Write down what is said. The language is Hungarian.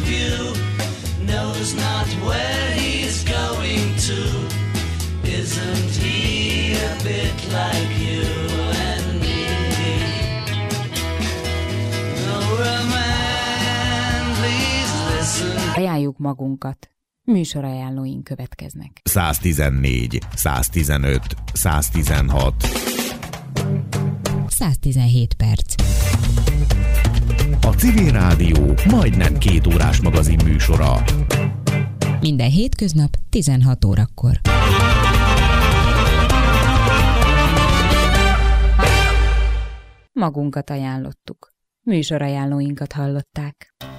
view, knows not where he's going to. Isn't he a bit like you and me? Oh, man, please listen. Ajánljuk magunkat. Műsorajánlóink következnek. 114, 115, 116. 117 perc. A Civil Rádió majdnem 2 órás magazin műsora. Minden hétköznap 16 órakor. Magunkat ajánlottuk. Műsorajánlóinkat hallották.